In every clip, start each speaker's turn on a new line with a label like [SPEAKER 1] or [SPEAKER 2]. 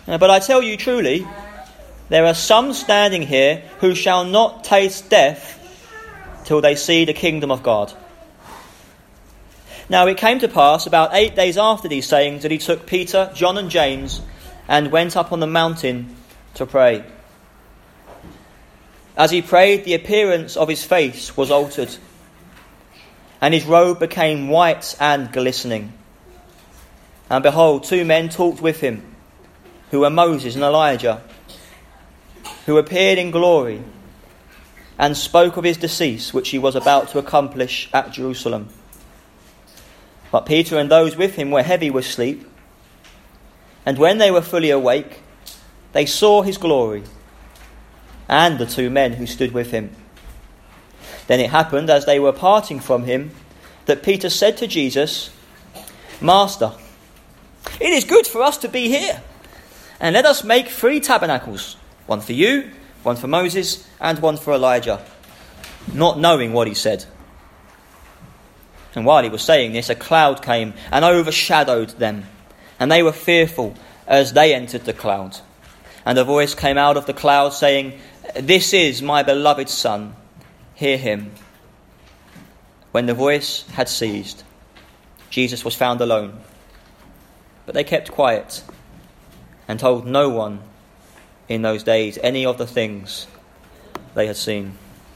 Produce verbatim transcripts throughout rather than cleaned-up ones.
[SPEAKER 1] Uh, But I tell you truly, there are some standing here who shall not taste death till they see the kingdom of God." Now it came to pass about eight days after these sayings that he took Peter, John and James and went up on the mountain to pray. As he prayed, the appearance of his face was altered, and his robe became white and glistening. And behold, two men talked with him, who were Moses and Elijah, who appeared in glory and spoke of his decease, which he was about to accomplish at Jerusalem. But Peter and those with him were heavy with sleep, and when they were fully awake, they saw his glory and the two men who stood with him. Then it happened, as they were parting from him, that Peter said to Jesus, "Master, it is good for us to be here, and let us make three tabernacles, one for you, one for Moses, and one for Elijah," not knowing what he said. And while he was saying this, a cloud came and overshadowed them, and they were fearful as they entered the cloud. And a voice came out of the cloud saying, "This is my beloved Son, hear him." When the voice had ceased, Jesus was found alone. But they kept quiet and told no one in those days any of the things they had seen.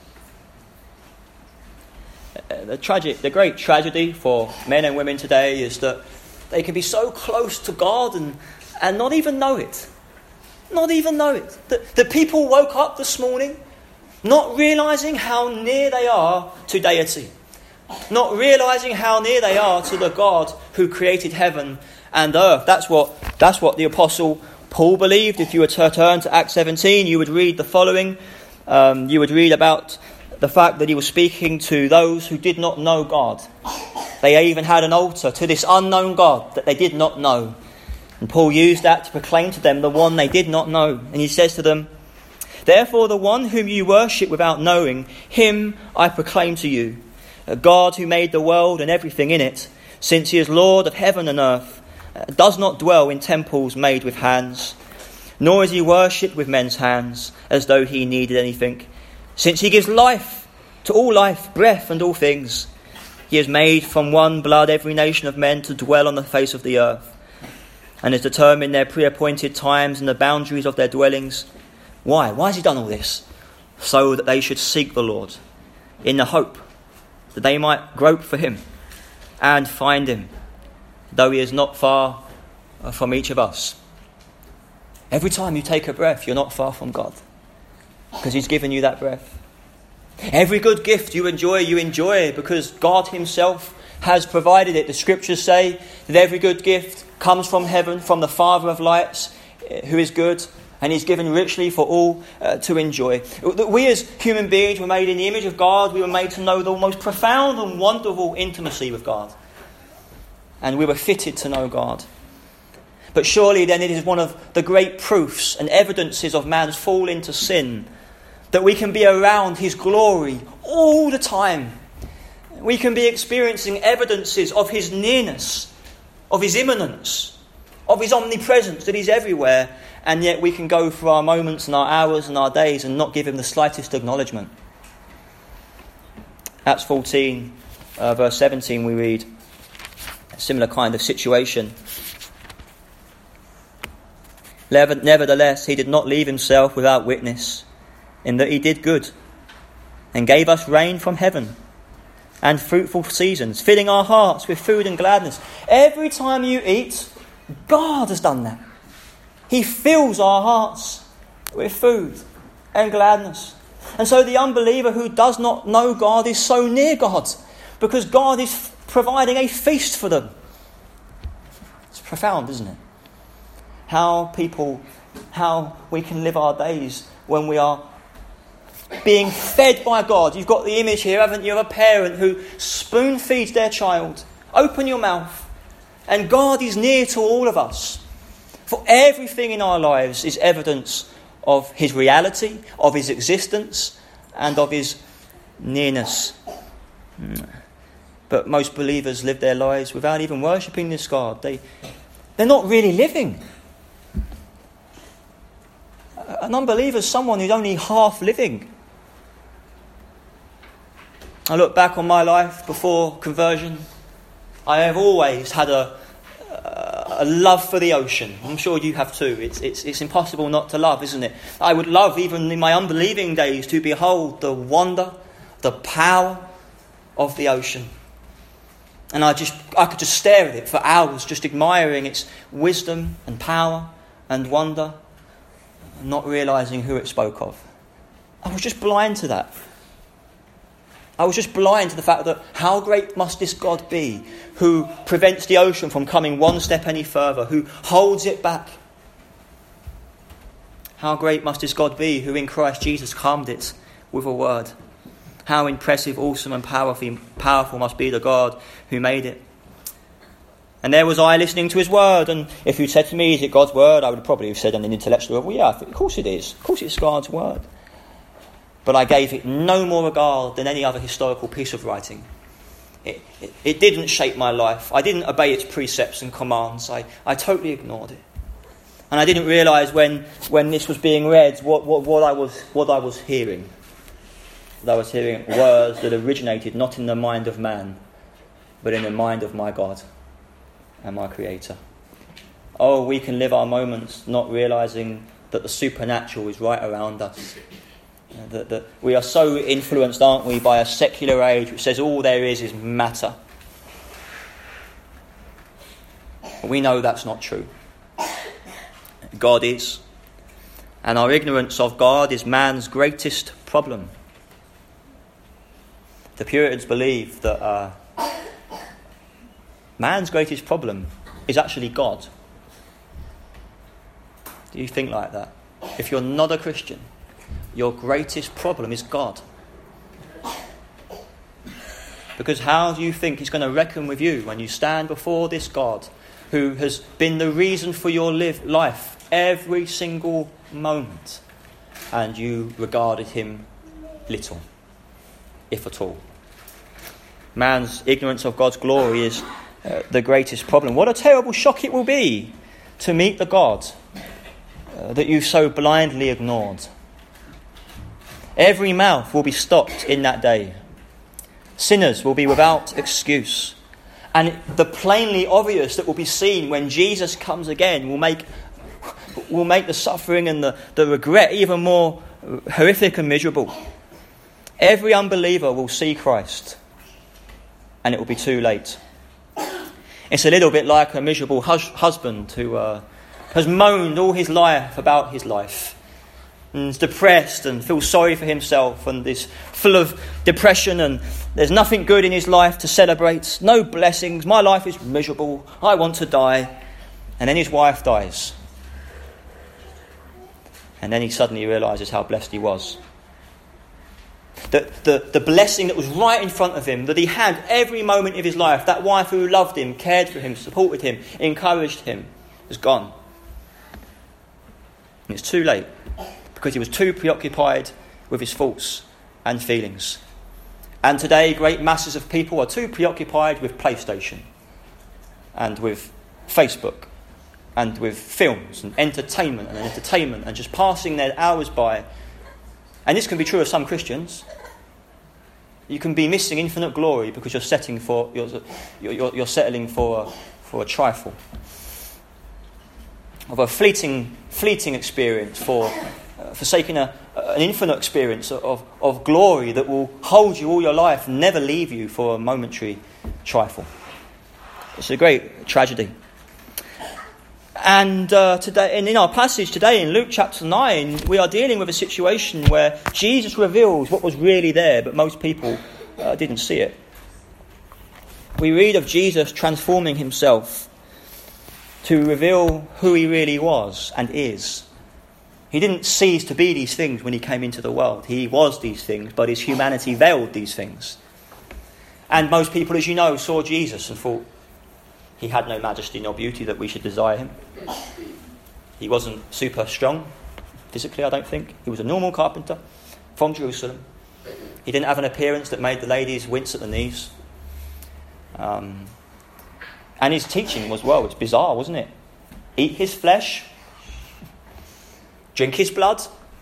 [SPEAKER 1] The tragic, the great tragedy for men and women today is that they can be so close to God and, and not even know it. Not even know it. That the people woke up this morning not realising how near they are to deity. Not realising how near they are to the God who created heaven and earth. That's what, that's what the Apostle Paul believed. If you were to turn to Acts seventeen, you would read the following. Um, you would read about the fact that he was speaking to those who did not know God. They even had an altar to this unknown God that they did not know. And Paul used that to proclaim to them the one they did not know. And he says to them, "Therefore the one whom you worship without knowing, him I proclaim to you, a God who made the world and everything in it, since he is Lord of heaven and earth, does not dwell in temples made with hands, nor is he worshipped with men's hands, as though he needed anything. Since he gives life to all life, breath and all things, he has made from one blood every nation of men to dwell on the face of the earth, and has determined their pre-appointed times and the boundaries of their dwellings." Why? Why has he done all this? So that they should seek the Lord, in the hope that they might grope for him and find him, though he is not far from each of us. Every time you take a breath, you're not far from God, because he's given you that breath. Every good gift you enjoy, you enjoy because God himself has provided it. The scriptures say that every good gift comes from heaven, from the Father of lights, who is good, and he's given richly for all uh, to enjoy. We as human beings were made in the image of God. We were made to know the most profound and wonderful intimacy with God. And we were fitted to know God. But surely then it is one of the great proofs and evidences of man's fall into sin that we can be around his glory all the time. We can be experiencing evidences of his nearness, of his immanence, of his omnipresence, that he's everywhere, and yet we can go through our moments and our hours and our days and not give him the slightest acknowledgement. Acts fourteen, uh, verse seventeen, we read a similar kind of situation. "Nevertheless, he did not leave himself without witness, in that he did good, and gave us rain from heaven, and fruitful seasons, filling our hearts with food and gladness." Every time you eat, God has done that. He fills our hearts with food and gladness. And so the unbeliever who does not know God is so near God, because God is providing a feast for them. It's profound, isn't it? How people, how we can live our days when we are being fed by God. You've got the image here, haven't you, of a parent who spoon feeds their child. Open your mouth, and God is near to all of us. For everything in our lives is evidence of his reality, of his existence, and of his nearness. But most believers live their lives without even worshipping this God. They, they're not really living. An unbeliever is someone who's only half living. I look back on my life before conversion. I have always had a, a love for the ocean. I'm sure you have too. It's, it's, it's impossible not to love, isn't it? I would love, even in my unbelieving days, to behold the wonder, the power of the ocean. And I just, I could just stare at it for hours, just admiring its wisdom and power and wonder, not realising who it spoke of. I was just blind to that. I was just blind to the fact that how great must this God be, who prevents the ocean from coming one step any further, who holds it back. How great must this God be, who in Christ Jesus calmed it with a word. How impressive, awesome and powerful, powerful must be the God who made it. And there was I listening to his word, and if you'd said to me, is it God's word? I would probably have said on an intellectual level, well, yeah, of course it is. Of course it's God's word. But I gave it no more regard than any other historical piece of writing. It, it, it didn't shape my life. I didn't obey its precepts and commands. I, I totally ignored it. And I didn't realise when, when this was being read what, what, what, I was, what I was hearing. That I was hearing words that originated not in the mind of man, but in the mind of my God and my Creator. Oh, we can live our moments not realising that the supernatural is right around us. That, that we are so influenced, aren't we, by a secular age which says all there is is matter. But we know that's not true. God is. And our ignorance of God is man's greatest problem. The Puritans believe that uh, man's greatest problem is actually God. Do you think like that? If you're not a Christian, your greatest problem is God. Because how do you think he's going to reckon with you when you stand before this God who has been the reason for your live life every single moment, and you regarded him little, if at all? Man's ignorance of God's glory is uh, the greatest problem. What a terrible shock it will be to meet the God uh, that you so blindly ignored. Every mouth will be stopped in that day. Sinners will be without excuse. And the plainly obvious that will be seen when Jesus comes again will make will make the suffering and the, the regret even more horrific and miserable. Every unbeliever will see Christ, and it will be too late. It's a little bit like a miserable hus- husband who uh, has moaned all his life about his life, and is depressed and feels sorry for himself and is full of depression, and there's nothing good in his life to celebrate, no blessings, my life is miserable, I want to die. And then his wife dies. And then he suddenly realises how blessed he was. The, the, the blessing that was right in front of him, that he had every moment of his life, that wife who loved him, cared for him, supported him, encouraged him, was gone. And it's too late, because he was too preoccupied with his thoughts and feelings. And today, great masses of people are too preoccupied with PlayStation and with Facebook and with films and entertainment and entertainment and just passing their hours by. And this can be true of some Christians. You can be missing infinite glory because you're setting for you're you're, you're settling for a, for a trifle, of a fleeting fleeting experience, for uh, forsaking a, an infinite experience of, of glory that will hold you all your life, and never leave you for a momentary trifle. It's a great tragedy. And uh, today, and in our passage today in Luke chapter nine, we are dealing with a situation where Jesus reveals what was really there, but most people uh, didn't see it. We read of Jesus transforming himself to reveal who he really was and is. He didn't cease to be these things when he came into the world. He was these things, but his humanity veiled these things. And most people, as you know, saw Jesus and thought he had no majesty nor beauty that we should desire him. He wasn't super strong physically, I don't think. He was a normal carpenter from Jerusalem. He didn't have an appearance that made the ladies wince at the knees. Um, and his teaching was, well, it's bizarre, wasn't it? Eat his flesh. Drink his blood?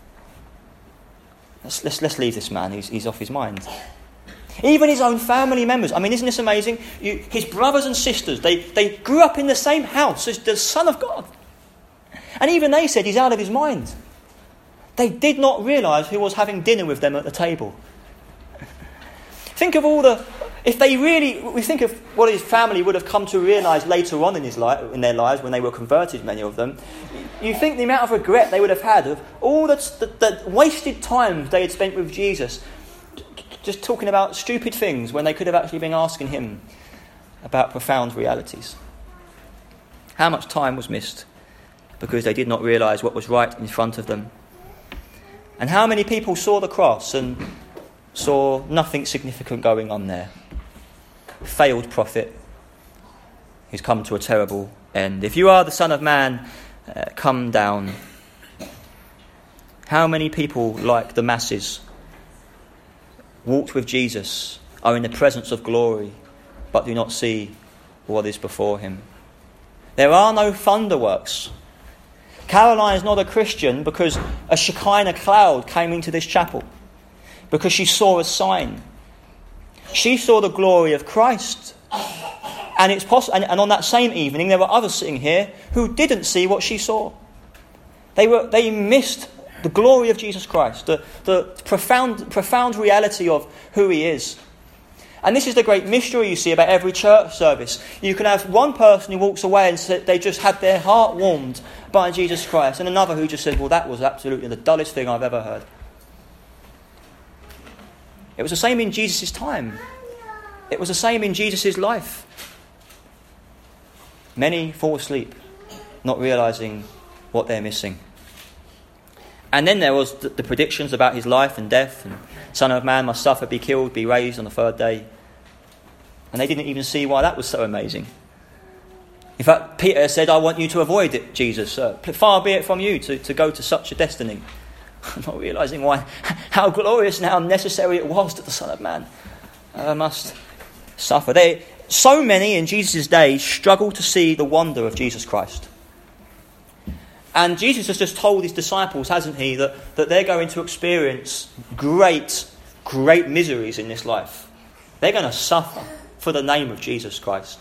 [SPEAKER 1] Let's, let's, let's leave this man. He's, he's off his mind. Even his own family members. I mean, isn't this amazing? You, his brothers and sisters, they, they grew up in the same house as the Son of God. And even they said he's out of his mind. They did not realise who was having dinner with them at the table. Think of all the... If they really... We think of what his family would have come to realise later on in his life, in their lives when they were converted, many of them. You think the amount of regret they would have had of all the, the, the wasted time they had spent with Jesus, just talking about stupid things when they could have actually been asking him about profound realities. How much time was missed because they did not realise what was right in front of them. And how many people saw the cross and saw nothing significant going on there. Failed prophet who's come to a terrible end. If you are the Son of Man, uh, come down. How many people, like the masses, walked with Jesus, are in the presence of glory, but do not see what is before him? There are no thunderworks. Caroline is not a Christian because a Shekinah cloud came into this chapel, because she saw a sign. She saw the glory of Christ. And it's poss- and, and on that same evening, there were others sitting here who didn't see what she saw. They were they missed the glory of Jesus Christ, the, the profound, profound reality of who he is. And this is the great mystery you see about every church service. You can have one person who walks away and say they just had their heart warmed by Jesus Christ, and another who just said, well, that was absolutely the dullest thing I've ever heard. It was the same in Jesus' time. It was the same in Jesus' life. Many fall asleep, not realising what they're missing. And then there was the, the predictions about his life and death, and Son of Man must suffer, be killed, be raised on the third day. And they didn't even see why that was so amazing. In fact, Peter said, I want you to avoid it, Jesus. Uh, far be it from you to, to go to such a destiny. Not realising why, how glorious and how necessary it was that the Son of Man uh, must suffer. They, so many in Jesus' day struggle to see the wonder of Jesus Christ. And Jesus has just told his disciples, hasn't he, that, that they're going to experience great, great miseries in this life. They're going to suffer for the name of Jesus Christ.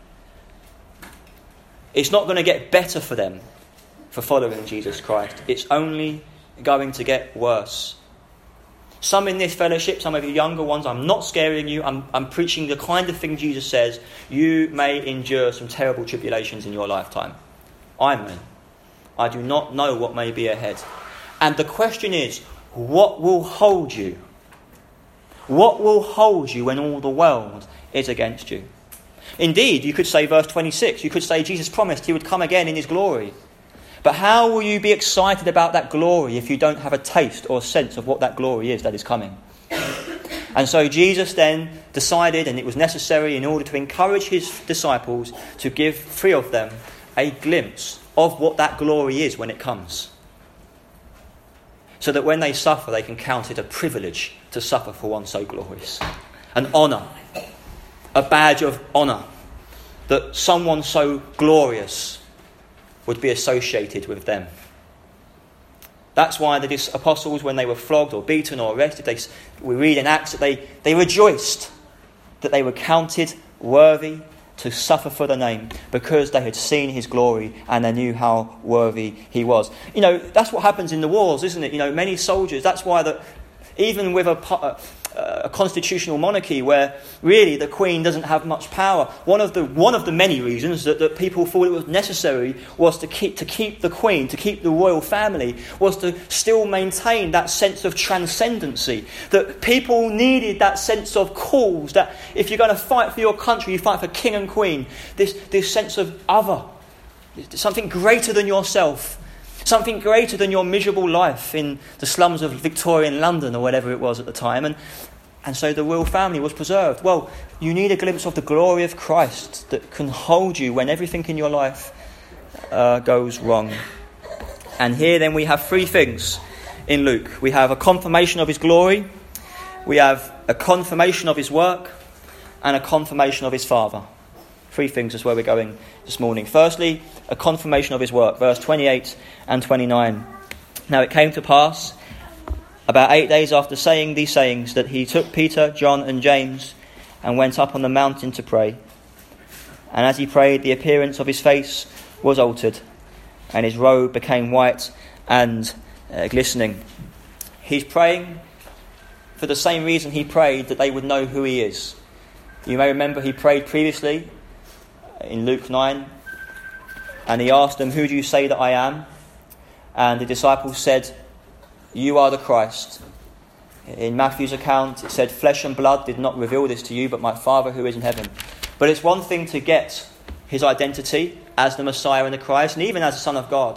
[SPEAKER 1] It's not going to get better for them for following Jesus Christ. It's only going to get worse. Some in this fellowship, some of you younger ones, I'm not scaring you. I'm, I'm preaching the kind of thing Jesus says. You may endure some terrible tribulations in your lifetime. I may. I do not know what may be ahead. And the question is, what will hold you? What will hold you when all the world is against you? Indeed, you could say verse twenty-six, you could say Jesus promised he would come again in his glory. But how will you be excited about that glory if you don't have a taste or a sense of what that glory is that is coming? And so Jesus then decided, and it was necessary in order to encourage his disciples, to give three of them a glimpse of what that glory is when it comes. So that when they suffer, they can count it a privilege to suffer for one so glorious. An honour. A badge of honour. That someone so glorious would be associated with them. That's why the apostles, when they were flogged or beaten or arrested, they, we read in Acts that they, they rejoiced that they were counted worthy to suffer for the name because they had seen his glory and they knew how worthy he was. You know, that's what happens in the wars, isn't it? You know, many soldiers, that's why that even with a, a, a constitutional monarchy where really the Queen doesn't have much power, one of the one of the many reasons that, that people thought it was necessary was to keep to keep the Queen, to keep the royal family, was to still maintain that sense of transcendency. That people needed that sense of cause, that if you're going to fight for your country, you fight for King and Queen. This, this sense of other, something greater than yourself. Something greater than your miserable life in the slums of Victorian London or whatever it was at the time. And, and so the royal family was preserved. Well, you need a glimpse of the glory of Christ that can hold you when everything in your life uh, goes wrong. And here then we have three things in Luke. We have a confirmation of his glory. We have a confirmation of his work. And a confirmation of his Father. Three things is where we're going this morning. Firstly, a confirmation of his work, verse twenty-eight and twenty-nine. Now it came to pass, about eight days after saying these sayings, that he took Peter, John and James and went up on the mountain to pray. And as he prayed, the appearance of his face was altered, and his robe became white and uh, glistening. He's praying for the same reason he prayed, that they would know who he is. You may remember he prayed previously in Luke nine, and he asked them, "Who do you say that I am?" And the disciples said, "You are the Christ." In Matthew's account, it said, "Flesh and blood did not reveal this to you, but my Father who is in heaven." But it's one thing to get his identity as the Messiah and the Christ, and even as the Son of God.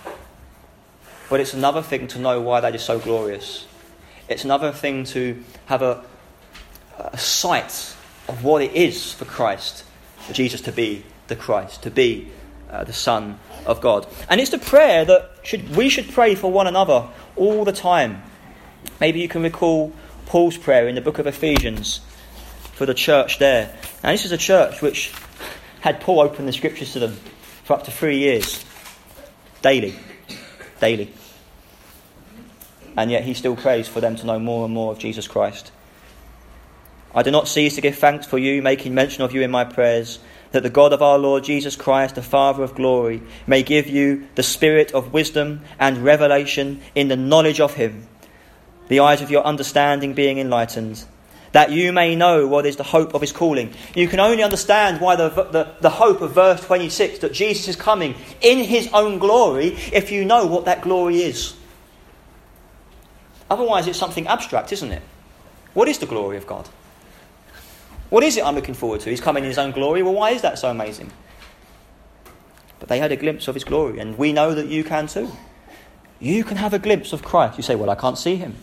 [SPEAKER 1] But it's another thing to know why that is so glorious. It's another thing to have a, a sight of what it is for Christ, for Jesus to be the Christ, to be uh, the Son of God. And it's the prayer that should we should pray for one another all the time. Maybe you can recall Paul's prayer in the book of Ephesians for the church there. And this is a church which had Paul open the scriptures to them for up to three years. Daily. Daily. And yet he still prays for them to know more and more of Jesus Christ. "I do not cease to give thanks for you, making mention of you in my prayers, that the God of our Lord Jesus Christ, the Father of glory, may give you the spirit of wisdom and revelation in the knowledge of him, the eyes of your understanding being enlightened, that you may know what is the hope of his calling." You can only understand why the, the, the hope of verse twenty-six, that Jesus is coming in his own glory, if you know what that glory is. Otherwise it's something abstract, isn't it? What is the glory of God? What is it I'm looking forward to? He's coming in his own glory. Well, why is that so amazing? But they had a glimpse of his glory, and we know that you can too. You can have a glimpse of Christ. You say, "Well, I can't see him."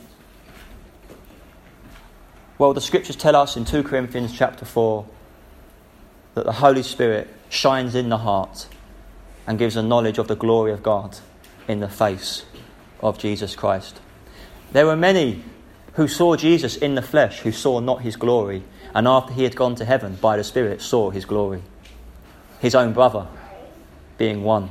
[SPEAKER 1] Well, the scriptures tell us in two Corinthians chapter four that the Holy Spirit shines in the heart and gives a knowledge of the glory of God in the face of Jesus Christ. There were many who saw Jesus in the flesh who saw not his glory, and after he had gone to heaven by the Spirit saw his glory. His own brother being one.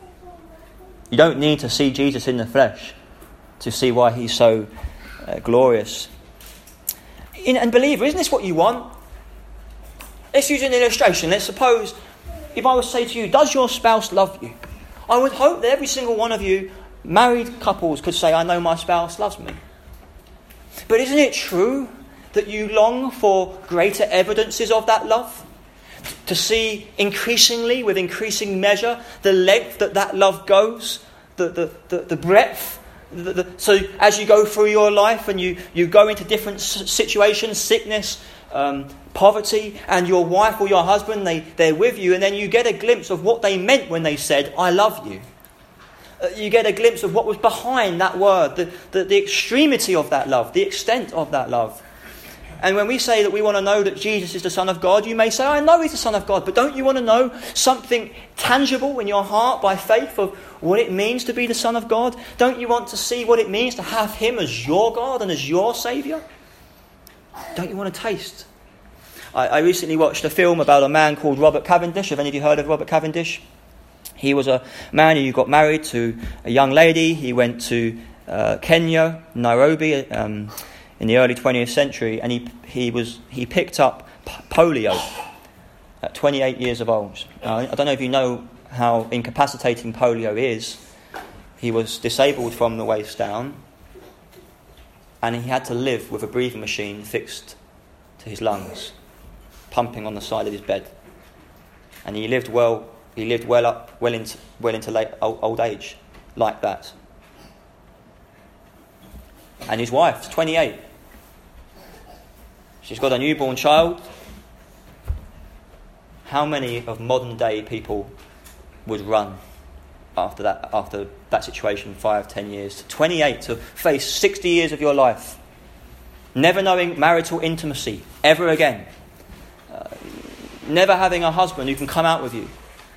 [SPEAKER 1] You don't need to see Jesus in the flesh to see why he's so uh, glorious. In, and believer, isn't this what you want? Let's use an illustration. Let's suppose if I was to say to you, "Does your spouse love you?" I would hope that every single one of you married couples could say, "I know my spouse loves me." But isn't it true that you long for greater evidences of that love? To see increasingly, with increasing measure, the length that that love goes, the the, the, the breadth. The, the, so as you go through your life and you, you go into different situations, sickness, um, poverty, and your wife or your husband, they, they're with you, and then you get a glimpse of what they meant when they said, "I love you." Uh, you get a glimpse of what was behind that word, the, the, the extremity of that love, the extent of that love. And when we say that we want to know that Jesus is the Son of God, you may say, "I know he's the Son of God," but don't you want to know something tangible in your heart by faith of what it means to be the Son of God? Don't you want to see what it means to have him as your God and as your Saviour? Don't you want to taste? I, I recently watched a film about a man called Robert Cavendish. Have any of you heard of Robert Cavendish? He was a man who got married to a young lady. He went to uh, Kenya, Nairobi, um, in the early twentieth century, and he he was he picked up polio at twenty-eight years of old. Uh, I don't know if you know how incapacitating polio is. He was disabled from the waist down, and he had to live with a breathing machine fixed to his lungs, pumping on the side of his bed. And he lived well. He lived well up, well into well into late old, old age, like that. And his wife's twenty-eight. She's got a newborn child. How many of modern day people would run after that after that situation, five, ten years? twenty-eight, to face sixty years of your life, never knowing marital intimacy ever again, uh, never having a husband who can come out with you.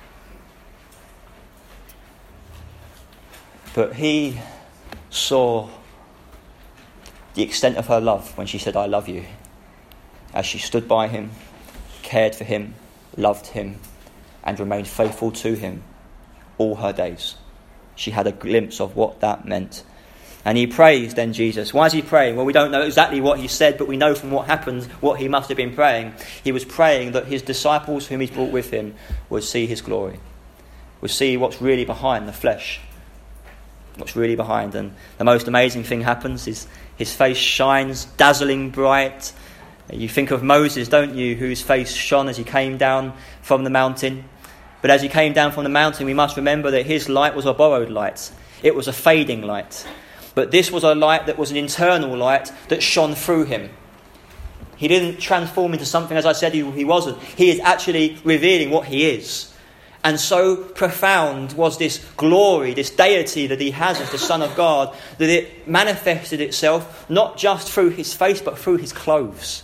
[SPEAKER 1] But he saw the extent of her love when she said, "I love you," as she stood by him, cared for him, loved him, and remained faithful to him all her days. she had a glimpse of what that meant. And he prays then Jesus. Why is he praying? Well, we don't know exactly what he said, but we know from what happened what he must have been praying. He was praying that his disciples whom he's brought with him would see his glory, would see what's really behind the flesh, what's really behind. And the most amazing thing happens is his face shines dazzling bright. You think of Moses, don't you, whose face shone as he came down from the mountain. But as he came down from the mountain, we must remember that his light was a borrowed light. It was a fading light. But this was a light that was an internal light that shone through him. He didn't transform into something, as I said, he, he wasn't. He is actually revealing what he is. And so profound was this glory, this deity that he has as the Son of God, that it manifested itself not just through his face, but through his clothes.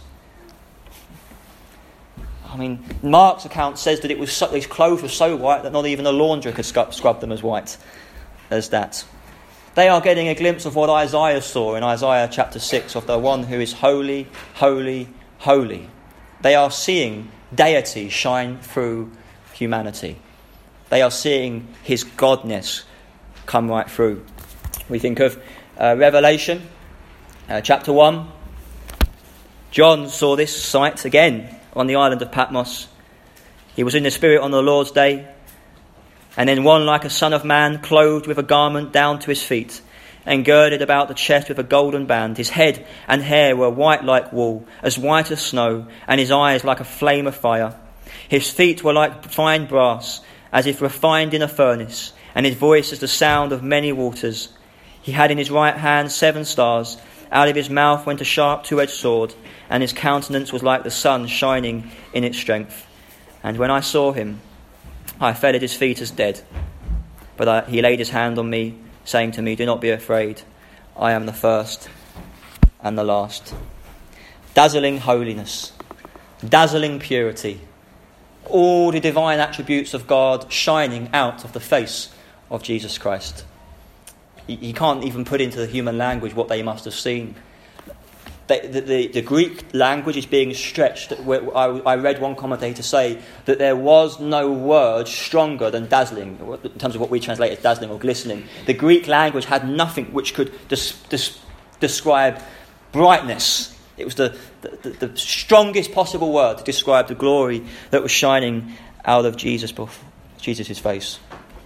[SPEAKER 1] I mean, Mark's account says that it was so, his clothes were so white that not even a launderer could scrub, scrub them as white as that. They are getting a glimpse of what Isaiah saw in Isaiah chapter six, of the one who is holy, holy, holy. They are seeing deity shine through humanity. They are seeing his godness come right through. We think of uh, Revelation uh, chapter one. John saw this sight again on the island of Patmos. He was in the Spirit on the Lord's day. And then one like a son of man, clothed with a garment down to his feet, and girded about the chest with a golden band. His head and hair were white like wool, as white as snow, and his eyes like a flame of fire. His feet were like fine brass, as if refined in a furnace, and his voice as the sound of many waters. He had in his right hand seven stars. Out of his mouth went a sharp two-edged sword, and his countenance was like the sun shining in its strength. And when I saw him, I fell at his feet as dead. But I, he laid his hand on me, saying to me, "Do not be afraid. I am the first and the last." Dazzling holiness, dazzling purity, all the divine attributes of God shining out of the face of Jesus Christ. You can't even put into the human language what they must have seen. The, the, the Greek language is being stretched. I read one commentator say that there was no word stronger than dazzling, in terms of what we translate as dazzling or glistening. The Greek language had nothing which could des, des, describe brightness. It was the, the, the strongest possible word to describe the glory that was shining out of Jesus, Jesus' face.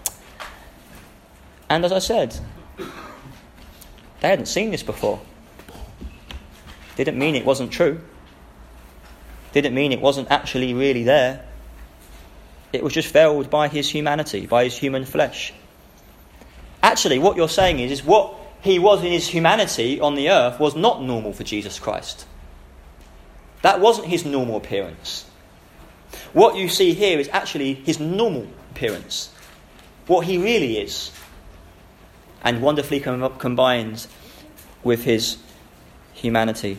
[SPEAKER 1] And as I said, they hadn't seen this before. Didn't mean it wasn't true. Didn't mean it wasn't actually really there. It was just veiled by his humanity, by his human flesh. Actually, what you're saying is, is what he was in his humanity on the earth was not normal for Jesus Christ. That wasn't his normal appearance. What you see here is actually his normal appearance. What he really is. And wonderfully com- combined with his humanity.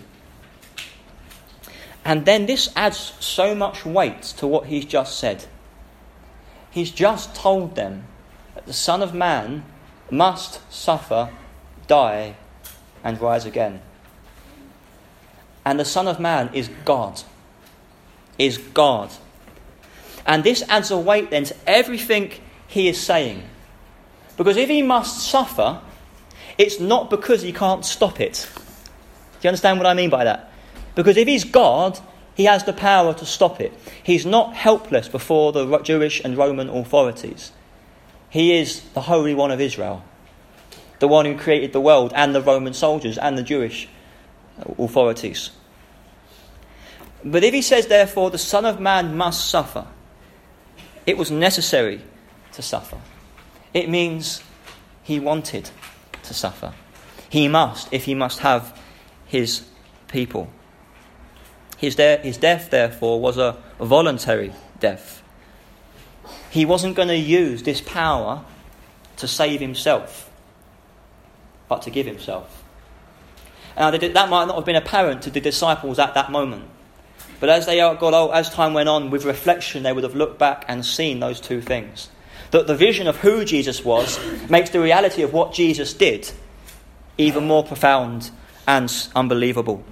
[SPEAKER 1] And then this adds so much weight to what he's just said. He's just told them that the Son of Man must suffer, die, and rise again. And the Son of Man is God. Is God. And this adds a weight then to everything he is saying. Because if he must suffer, it's not because he can't stop it. Do you understand what I mean by that? Because if he's God, he has the power to stop it. He's not helpless before the Jewish and Roman authorities. He is the Holy One of Israel, the one who created the world and the Roman soldiers and the Jewish authorities. But if he says, therefore, the Son of Man must suffer, it was necessary to suffer. It means he wanted to suffer. He must, if he must have his people. His, de- his death, therefore, was a voluntary death. He wasn't going to use this power to save himself, but to give himself. Now, that might not have been apparent to the disciples at that moment. But as they got old, as time went on, with reflection, they would have looked back and seen those two things. That the vision of who Jesus was makes the reality of what Jesus did even more profound and unbelievable.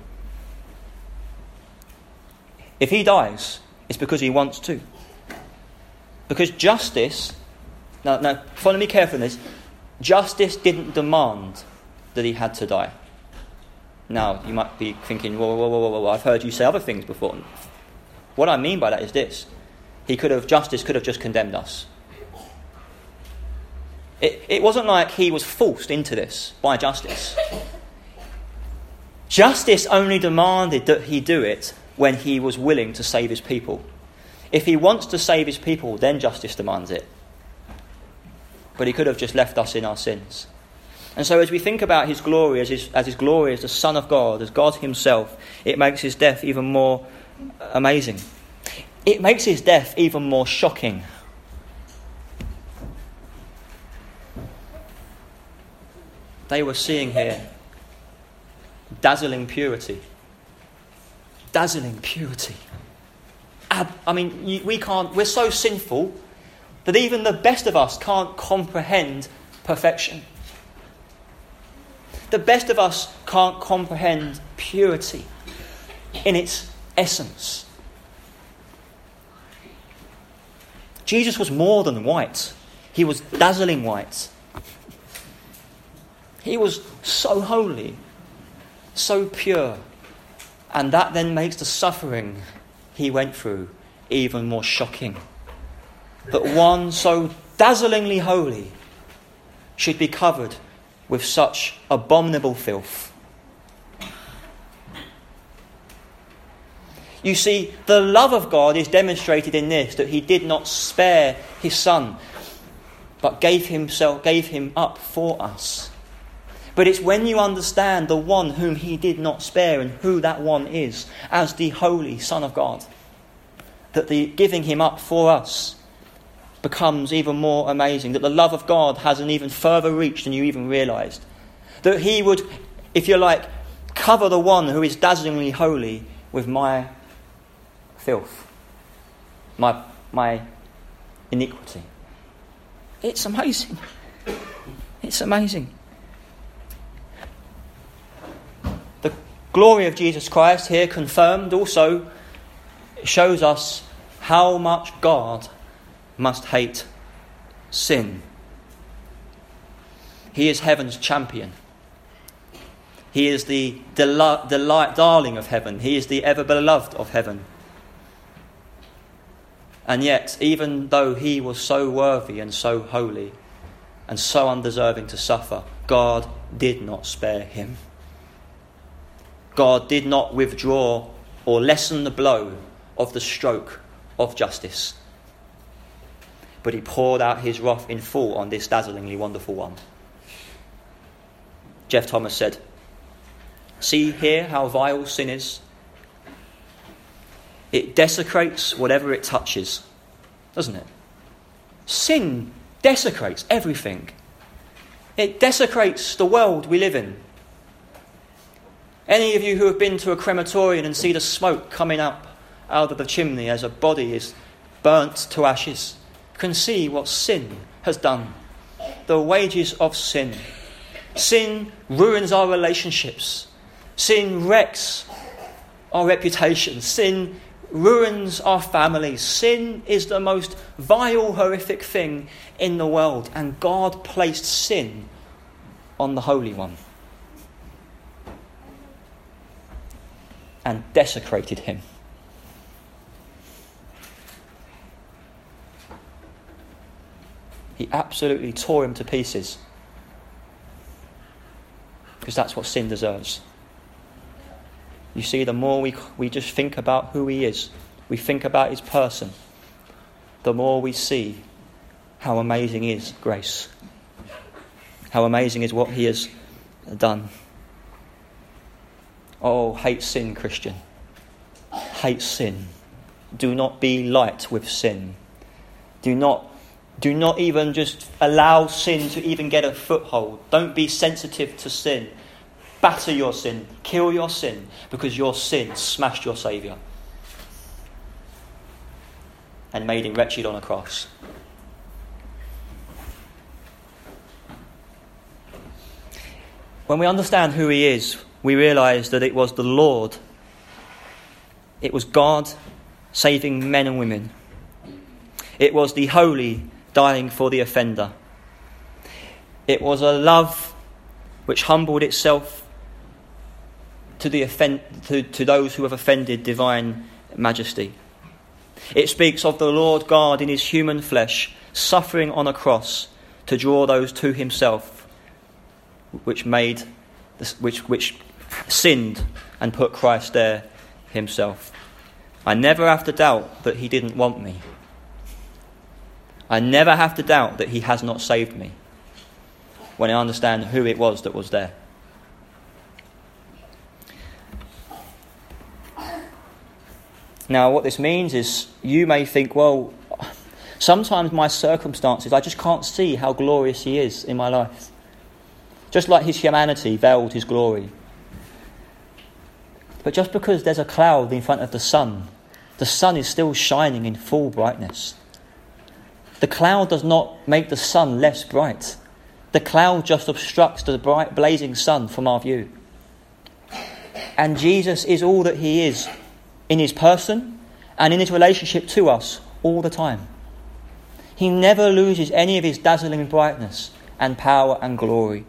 [SPEAKER 1] If he dies, it's because he wants to. Because justice, now, now follow me carefully on this, justice didn't demand that he had to die. Now, you might be thinking, whoa, whoa, whoa, whoa, whoa, I've heard you say other things before. What I mean by that is this. He could have, justice could have just condemned us. It, it wasn't like he was forced into this by justice. Justice only demanded that he do it when he was willing to save his people. If he wants to save his people, then justice demands it. But he could have just left us in our sins. And so as we think about his glory, as his, as his glory as the Son of God, as God himself, it makes his death even more amazing. It makes his death even more shocking. They were seeing here dazzling purity. Dazzling purity. I mean, we can't, we're so sinful that even the best of us can't comprehend perfection. The best of us can't comprehend purity in its essence. Jesus was more than white. He was dazzling white. He was so holy, so pure. And that then makes the suffering he went through even more shocking. That one so dazzlingly holy should be covered with such abominable filth. You see, the love of God is demonstrated in this, that he did not spare his Son, but gave himself, gave him up for us. But it's when you understand the one whom he did not spare and who that one is, as the holy Son of God, that the giving him up for us becomes even more amazing, that the love of God has an even further reach than you even realised. That he would, if you like, cover the one who is dazzlingly holy with my filth, my my iniquity. It's amazing. It's amazing. The glory of Jesus Christ here confirmed also shows us how much God must hate sin. He is heaven's champion. He is the delight, delight, darling of heaven. He is the ever-beloved of heaven. And yet, even though he was so worthy and so holy and so undeserving to suffer, God did not spare him. God did not withdraw or lessen the blow of the stroke of justice. But he poured out his wrath in full on this dazzlingly wonderful one. Jeff Thomas said, "See here how vile sin is. It desecrates whatever it touches, doesn't it? Sin desecrates everything. It desecrates the world we live in. Any of you who have been to a crematorium and see the smoke coming up out of the chimney as a body is burnt to ashes can see what sin has done. The wages of sin. Sin ruins our relationships. Sin wrecks our reputation. Sin ruins our families. Sin is the most vile, horrific thing in the world. And God placed sin on the Holy One and desecrated him. He absolutely tore him to pieces. Because that's what sin deserves. You see, the more we we just think about who he is, we think about his person, the more we see how amazing is grace. How amazing is what he has done. Oh, hate sin, Christian. Hate sin. Do not be light with sin. Do not Do not even just allow sin to even get a foothold. Don't be sensitive to sin. Batter your sin. Kill your sin. Because your sin smashed your Saviour and made him wretched on a cross. When we understand who he is, we realise that it was the Lord. It was God saving men and women. It was the holy dying for the offender. It was a love which humbled itself to the offend, to, to those who have offended divine majesty. It speaks of the Lord God in his human flesh, suffering on a cross to draw those to himself, which made, which which sinned and put Christ there himself. I never have to doubt that he didn't want me. I never have to doubt that he has not saved me when I understand who it was that was there. Now, what this means is you may think, well, sometimes my circumstances, I just can't see how glorious he is in my life. Just like his humanity veiled his glory. But just because there's a cloud in front of the sun, the sun is still shining in full brightness. The cloud does not make the sun less bright. The cloud just obstructs the bright blazing sun from our view. And Jesus is all that he is in his person and in his relationship to us all the time. He never loses any of his dazzling brightness and power and glory.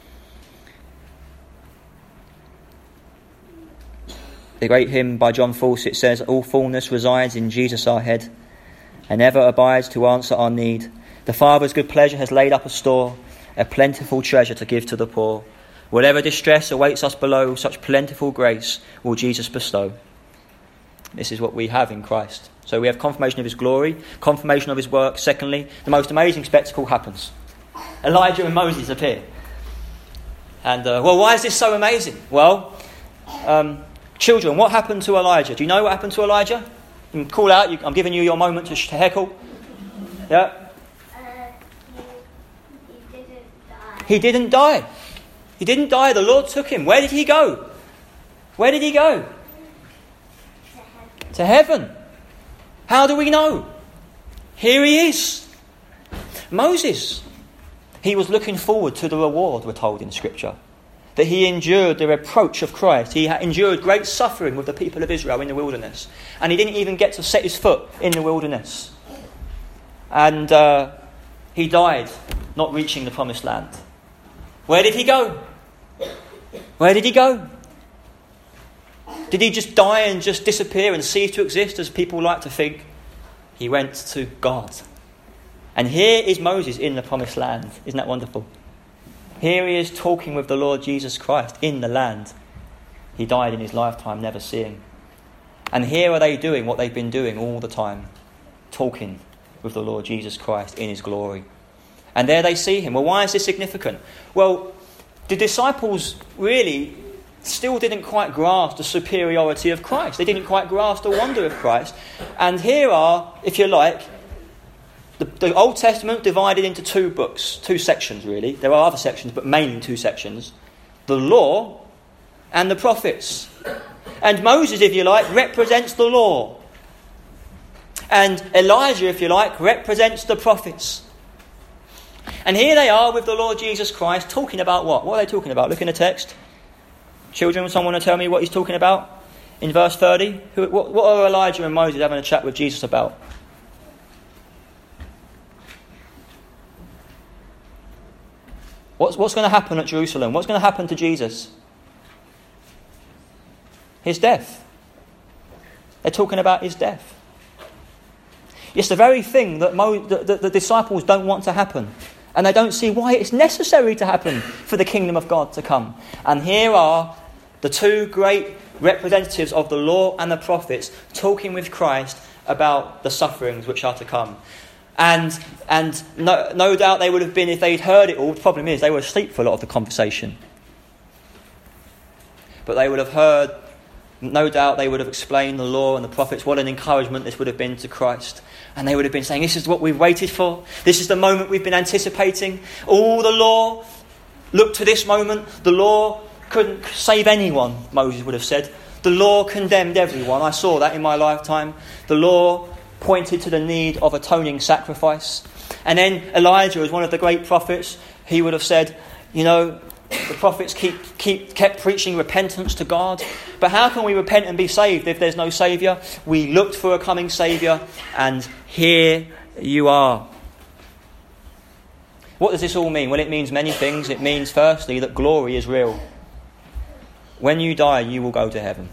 [SPEAKER 1] The great hymn by John Fawcett says, all fullness resides in Jesus our head, and ever abides to answer our need. The Father's good pleasure has laid up a store, a plentiful treasure to give to the poor. Whatever distress awaits us below, such plentiful grace will Jesus bestow. This is what we have in Christ. So we have confirmation of his glory, confirmation of his work. Secondly, the most amazing spectacle happens. Elijah and Moses appear. And, uh, well, why is this so amazing? Well, um, children, what happened to Elijah? Do you know what happened to Elijah? You can call out. You, I'm giving you your moment to, sh- to heckle. Yeah?
[SPEAKER 2] Uh, he, he didn't die.
[SPEAKER 1] He didn't die. He didn't die. The Lord took him. Where did he go? Where did he go?
[SPEAKER 2] To heaven.
[SPEAKER 1] To heaven. How do we know? Here he is. Moses. He was looking forward to the reward, we're told in Scripture. That he endured the reproach of Christ. He endured great suffering with the people of Israel in the wilderness. And he didn't even get to set his foot in the wilderness. And uh, he died not reaching the promised land. Where did he go? Where did he go? Did he just die and just disappear and cease to exist, as people like to think? He went to God. And here is Moses in the promised land. Isn't that wonderful? Here he is talking with the Lord Jesus Christ in the land he died in his lifetime never seeing. And here are they doing what they've been doing all the time, talking with the Lord Jesus Christ in his glory. And there they see him. Well, why is this significant? Well, the disciples really still didn't quite grasp the superiority of Christ. They didn't quite grasp the wonder of Christ. And here are, if you like, the, the Old Testament divided into two books, two sections really. There are other sections, but mainly two sections. The law and the prophets. And Moses, if you like, represents the law. And Elijah, if you like, represents the prophets. And here they are with the Lord Jesus Christ talking about what? What are they talking about? Look in the text. Children, someone will tell me what he's talking about? In verse thirty, who, what, what are Elijah and Moses having a chat with Jesus about? What's, what's going to happen at Jerusalem? What's going to happen to Jesus? His death. They're talking about his death. It's the very thing that Mo, the, the, the disciples don't want to happen. And they don't see why it's necessary to happen for the kingdom of God to come. And here are the two great representatives of the law and the prophets talking with Christ about the sufferings which are to come. And and no, no doubt they would have been, if they'd heard it all, the problem is they were asleep for a lot of the conversation. But they would have heard, no doubt they would have explained the law and the prophets, what an encouragement this would have been to Christ. And they would have been saying, this is what we've waited for. This is the moment we've been anticipating. All the law looked to this moment. The law couldn't save anyone, Moses would have said. The law condemned everyone. I saw that in my lifetime. The law pointed to the need of atoning sacrifice. And then Elijah, as one of the great prophets, he would have said, you know, the prophets keep, keep kept preaching repentance to God. But how can we repent and be saved if there's no Saviour? We looked for a coming Saviour, and here you are. What does this all mean? Well, it means many things. It means, firstly, that glory is real. When you die, you will go to heaven.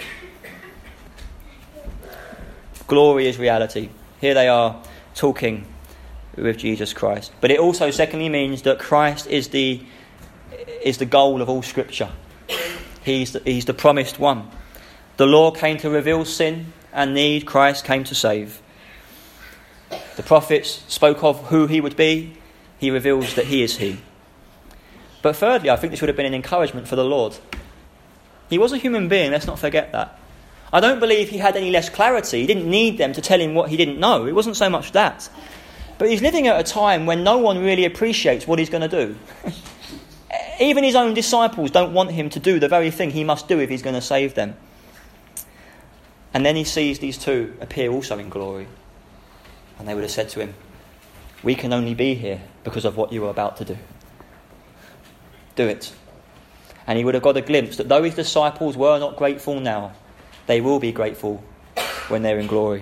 [SPEAKER 1] Glory is reality. Here they are talking with Jesus Christ. But it also, secondly, means that Christ is the is the goal of all Scripture. He's the, he's the promised one. The law came to reveal sin and need. Christ came to save. The prophets spoke of who he would be. He reveals that he is he. But thirdly, I think this would have been an encouragement for the Lord. He was a human being, let's not forget that. I don't believe he had any less clarity. He didn't need them to tell him what he didn't know. It wasn't so much that. But he's living at a time when no one really appreciates what he's going to do. Even his own disciples don't want him to do the very thing he must do if he's going to save them. And then he sees these two appear also in glory. And they would have said to him, "We can only be here because of what you are about to do. Do it." And he would have got a glimpse that though his disciples were not grateful now, they will be grateful when they're in glory.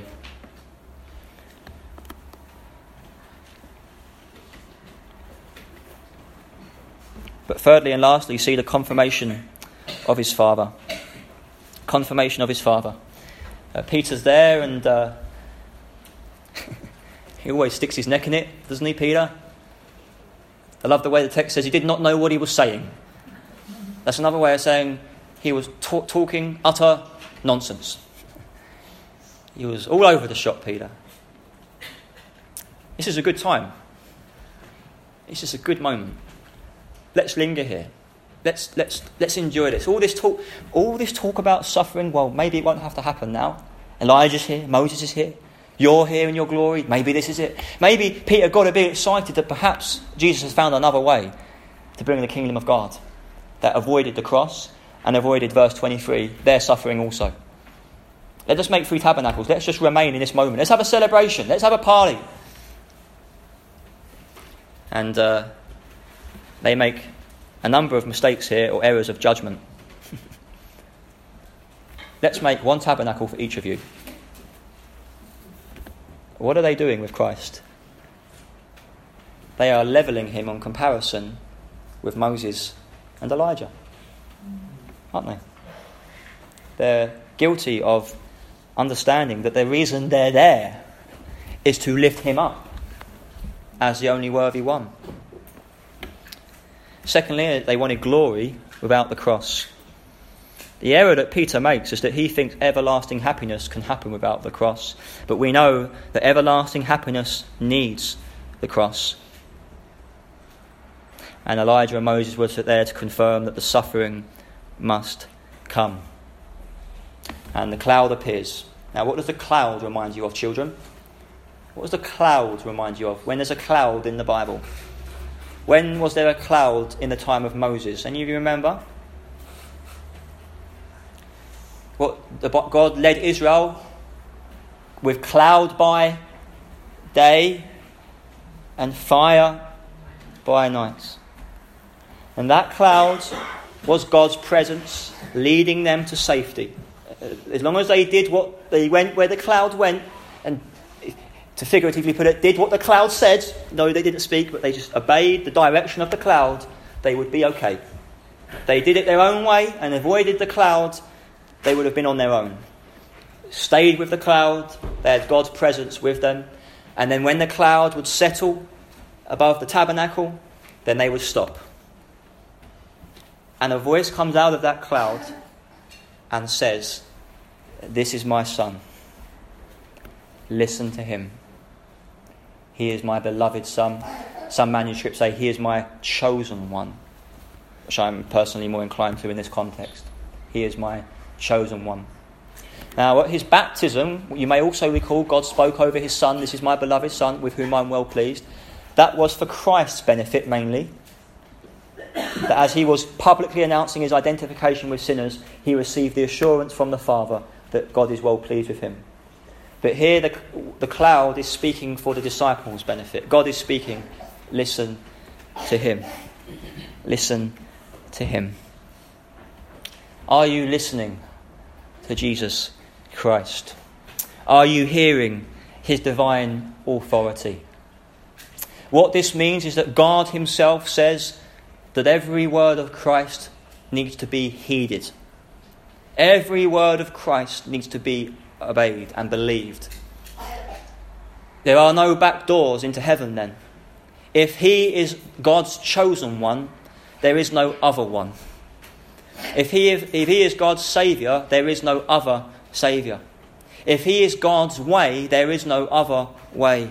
[SPEAKER 1] But thirdly and lastly, see the confirmation of his Father. Confirmation of his Father. Uh, Peter's there and uh, he always sticks his neck in it, doesn't he, Peter? I love the way the text says he did not know what he was saying. That's another way of saying he was ta- talking utter nonsense. He was all over the shop, Peter. This is a good time. This is a good moment. Let's linger here. Let's let's let's enjoy this. All this talk, all this talk about suffering. Well, maybe it won't have to happen now. Elijah's here. Moses is here. You're here in your glory. Maybe this is it. Maybe Peter got a bit excited that perhaps Jesus has found another way to bring the kingdom of God that avoided the cross and avoided verse twenty-three, their suffering also. Let us make three tabernacles. Let's just remain in this moment. Let's have a celebration. Let's have a party. And uh, they make a number of mistakes here, or errors of judgment. Let's make one tabernacle for each of you. What are they doing with Christ? They are levelling him on comparison with Moses and Elijah, aren't they? They're guilty of understanding that the reason they're there is to lift him up as the only worthy one. Secondly, they wanted glory without the cross. The error that Peter makes is that he thinks everlasting happiness can happen without the cross. But we know that everlasting happiness needs the cross. And Elijah and Moses were there to confirm that the suffering must come. And the cloud appears. Now, what does the cloud remind you of, children? What does the cloud remind you of? When there's a cloud in the Bible? When was there a cloud in the time of Moses? Any of you remember? What the, God led Israel with cloud by day and fire by night. And that cloud was God's presence leading them to safety. As long as they did what they went where the cloud went, and to figuratively put it, did what the cloud said. No, they didn't speak, but they just obeyed the direction of the cloud. They would be okay. They did it their own way and avoided the cloud. They would have been on their own. Stayed with the cloud. They had God's presence with them. And then when the cloud would settle above the tabernacle, then they would stop. And a voice comes out of that cloud and says, "This is my son. Listen to him. He is my beloved son." Some manuscripts say he is my chosen one, which I'm personally more inclined to in this context. He is my chosen one. Now, at his baptism, you may also recall God spoke over his son, "This is my beloved son with whom I'm well pleased." That was for Christ's benefit mainly. That as he was publicly announcing his identification with sinners, he received the assurance from the Father that God is well pleased with him. But here the, the cloud is speaking for the disciples' benefit. God is speaking. Listen to him. Listen to him. Are you listening to Jesus Christ? Are you hearing his divine authority? What this means is that God himself says that every word of Christ needs to be heeded. Every word of Christ needs to be obeyed and believed. There are no back doors into heaven then. If he is God's chosen one, there is no other one. If he, if he is God's saviour, there is no other saviour. If he is God's way, there is no other way.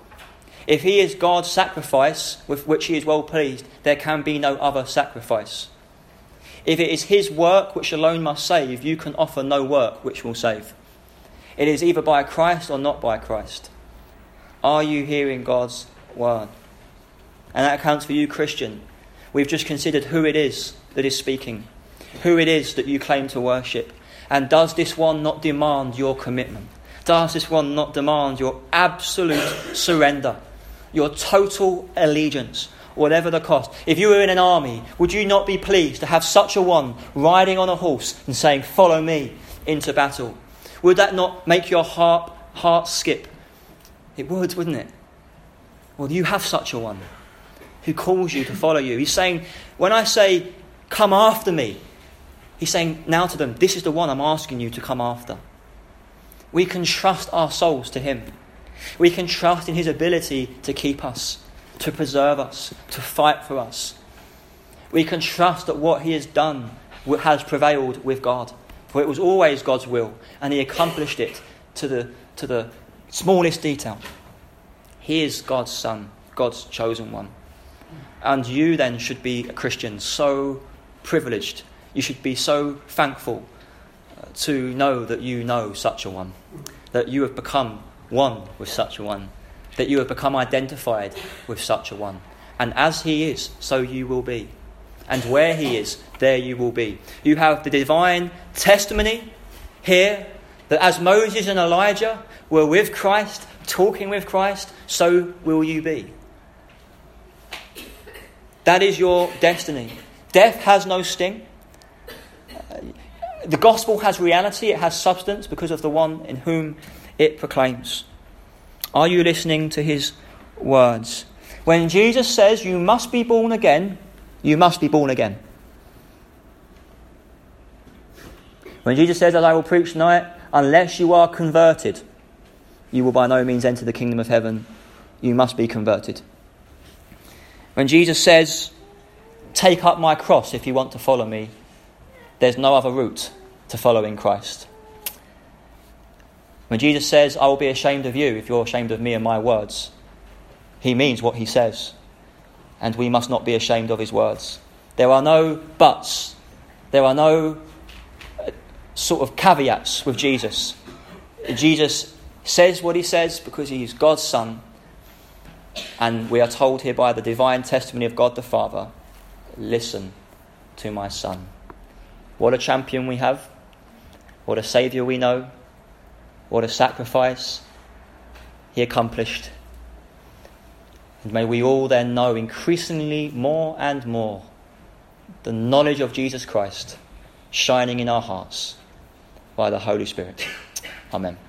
[SPEAKER 1] If he is God's sacrifice with which he is well pleased, there can be no other sacrifice. If it is his work which alone must save, you can offer no work which will save. It is either by Christ or not by Christ. Are you hearing God's word? And that accounts for you, Christian. We've just considered who it is that is speaking, who it is that you claim to worship. And does this one not demand your commitment? Does this one not demand your absolute surrender, your total allegiance, whatever the cost? If you were in an army, would you not be pleased to have such a one riding on a horse and saying, "Follow me into battle"? Would that not make your heart, heart skip? It would, wouldn't it? Well, you have such a one who calls you to follow you. He's saying, when I say, "Come after me," he's saying now to them, this is the one I'm asking you to come after. We can trust our souls to him. We can trust in his ability to keep us, to preserve us, to fight for us. We can trust that what he has done has prevailed with God. For it was always God's will, and he accomplished it to the, to the smallest detail. He is God's son, God's chosen one. And you then should be a Christian, so privileged. You should be so thankful to know that you know such a one, that you have become one with such a one, that you have become identified with such a one. And as he is, so you will be. And where he is, there you will be. You have the divine testimony here that as Moses and Elijah were with Christ, talking with Christ, so will you be. That is your destiny. Death has no sting. The gospel has reality, it has substance because of the one in whom it proclaims. Are you listening to his words? When Jesus says you must be born again, you must be born again. When Jesus says, as I will preach tonight, unless you are converted, you will by no means enter the kingdom of heaven. You must be converted. When Jesus says, take up my cross if you want to follow me, there's no other route to following Christ. When Jesus says, I will be ashamed of you if you're ashamed of me and my words, he means what he says. And we must not be ashamed of his words. There are no buts. There are no uh, sort of caveats with Jesus. Jesus says what he says because he is God's son. And we are told here by the divine testimony of God the Father, listen to my son. What a champion we have. What a saviour we know. What a sacrifice he accomplished. And may we all then know increasingly more and more the knowledge of Jesus Christ shining in our hearts by the Holy Spirit. Amen.